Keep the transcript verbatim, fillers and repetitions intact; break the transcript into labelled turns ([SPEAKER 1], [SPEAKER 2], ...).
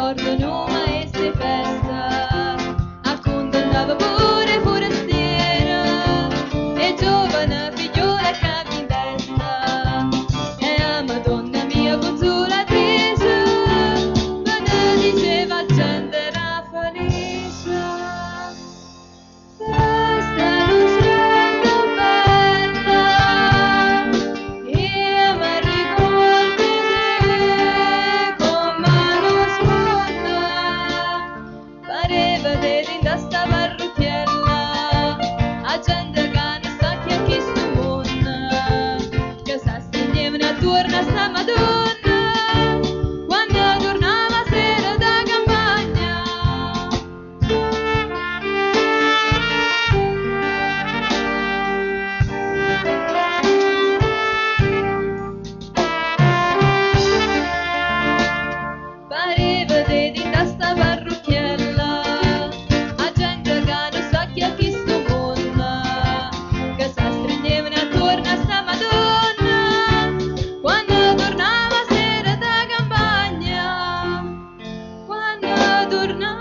[SPEAKER 1] ricordo numa e se festa, a Conto andava pure forastiera, e giovane figliola che mi testa, e a Madonna mia consolatrice, me ne diceva gente era felice. Questa lucetta bella, io mi ricordo di te con mano svolta, pareva di linda sta parrucchiella, a gente che non sa chi è chi sto mondo, che sa stringevano attorno a sta Madonna, quando tornava sera da campagna. Pareva di dinda sta parrucchiella, a gente che non sa chi è chi sto mondo, che sa stringevano attorno a sta Madonna, quando tornava sera da campagna, quando tornava